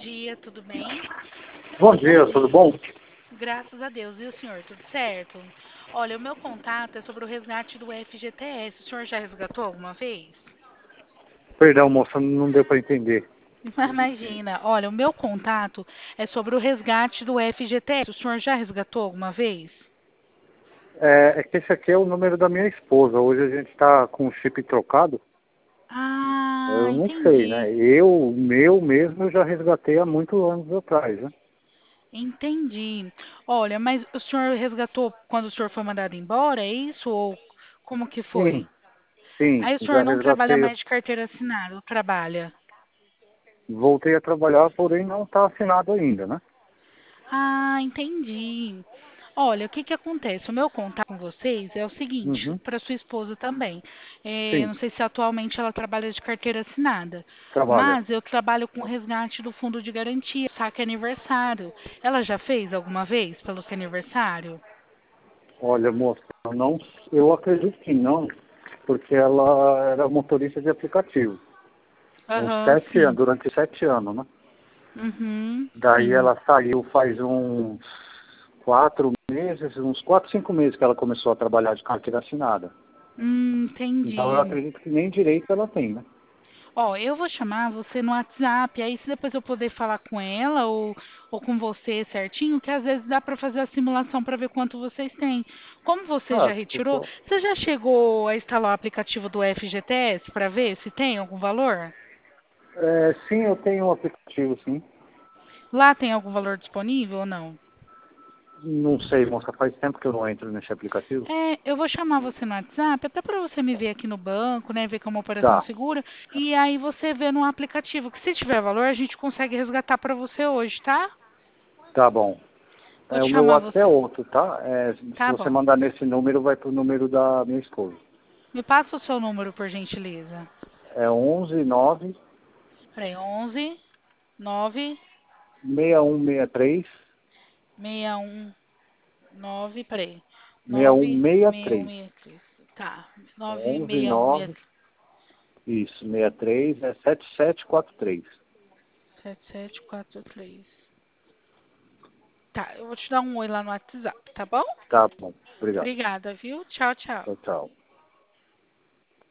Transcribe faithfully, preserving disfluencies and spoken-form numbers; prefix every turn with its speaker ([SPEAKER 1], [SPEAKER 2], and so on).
[SPEAKER 1] dia, tudo bem?
[SPEAKER 2] Bom dia, tudo bom?
[SPEAKER 1] Graças a Deus. E o senhor, tudo certo? Olha, o meu contato é sobre o resgate do F G T S. O senhor já resgatou alguma vez?
[SPEAKER 2] Perdão, moça, não deu para entender.
[SPEAKER 1] Imagina, olha, o meu contato é sobre o resgate do F G T S. O senhor já resgatou alguma vez?
[SPEAKER 2] É, é que esse aqui é o número da minha esposa. Hoje a gente está com o chip trocado.
[SPEAKER 1] Ah,
[SPEAKER 2] Eu não sei,
[SPEAKER 1] entendi.
[SPEAKER 2] né? Eu, o meu mesmo, eu já resgatei há muitos anos atrás, né?
[SPEAKER 1] Entendi. Olha, mas o senhor resgatou quando o senhor foi mandado embora, é isso? Ou como que
[SPEAKER 2] Sim,
[SPEAKER 1] foi?
[SPEAKER 2] sim,
[SPEAKER 1] Aí o
[SPEAKER 2] já
[SPEAKER 1] senhor não trabalha
[SPEAKER 2] resgatei.
[SPEAKER 1] mais de carteira assinada, ou trabalha?
[SPEAKER 2] Voltei a trabalhar, porém não está assinado ainda, né?
[SPEAKER 1] Ah, entendi. Olha, o que que acontece? O meu contato com vocês é o seguinte,
[SPEAKER 2] Uhum,
[SPEAKER 1] para sua esposa também. É,
[SPEAKER 2] sim,
[SPEAKER 1] não sei se atualmente ela trabalha de carteira assinada,
[SPEAKER 2] trabalha.
[SPEAKER 1] mas eu trabalho com resgate do fundo de garantia, saque aniversário. Ela já fez alguma vez pelo seu aniversário?
[SPEAKER 2] Olha, moça, eu não, eu acredito que não, porque ela era motorista de aplicativo. Uns
[SPEAKER 1] Aham,
[SPEAKER 2] sete anos,
[SPEAKER 1] sim.
[SPEAKER 2] durante sete anos, né?
[SPEAKER 1] Uhum,
[SPEAKER 2] Daí
[SPEAKER 1] sim.
[SPEAKER 2] ela saiu faz uns quatro meses, uns quatro, cinco meses que ela começou a trabalhar de carteira assinada.
[SPEAKER 1] Hum,
[SPEAKER 2] Então eu
[SPEAKER 1] entendi.
[SPEAKER 2] acredito que nem direito ela tem, né?
[SPEAKER 1] Ó, eu vou chamar você no WhatsApp, aí se depois eu poder falar com ela ou, ou com você certinho, que às vezes dá para fazer a simulação para ver quanto vocês têm. Como você já
[SPEAKER 2] Ah, se
[SPEAKER 1] retirou,
[SPEAKER 2] for.
[SPEAKER 1] você já chegou a instalar o aplicativo do F G T S para ver se tem algum valor?
[SPEAKER 2] É, sim, eu tenho um aplicativo, sim.
[SPEAKER 1] Lá tem algum valor disponível ou não?
[SPEAKER 2] Não sei, moça, faz tempo que eu não entro nesse aplicativo.
[SPEAKER 1] É, eu vou chamar você no WhatsApp, até para você me ver aqui no banco, né, ver que é uma operação
[SPEAKER 2] Tá,
[SPEAKER 1] segura, e aí você vê no aplicativo, que se tiver valor, a gente consegue resgatar para você hoje, tá?
[SPEAKER 2] tá bom.
[SPEAKER 1] Vou
[SPEAKER 2] É,
[SPEAKER 1] te
[SPEAKER 2] o meu
[SPEAKER 1] chamar
[SPEAKER 2] WhatsApp
[SPEAKER 1] você.
[SPEAKER 2] é outro, tá? É, se
[SPEAKER 1] Tá
[SPEAKER 2] você
[SPEAKER 1] bom.
[SPEAKER 2] mandar nesse número, vai pro número da minha esposa.
[SPEAKER 1] Me passa o seu número, por gentileza.
[SPEAKER 2] É onze nove
[SPEAKER 1] Peraí, onze, nove,
[SPEAKER 2] seis um seis três
[SPEAKER 1] seis um, nove, peraí,
[SPEAKER 2] seis um
[SPEAKER 1] nove,
[SPEAKER 2] seis
[SPEAKER 1] seis um,
[SPEAKER 2] três
[SPEAKER 1] seis três. Tá, nove,
[SPEAKER 2] onze
[SPEAKER 1] seis um, seis
[SPEAKER 2] nove Isso, sessenta e três é sete sete quatro três.
[SPEAKER 1] sete sete quatro três. Tá, eu vou te dar um oi lá no WhatsApp, tá bom?
[SPEAKER 2] Tá bom, obrigado.
[SPEAKER 1] Obrigada, viu? Tchau, tchau.
[SPEAKER 2] Tchau, tchau.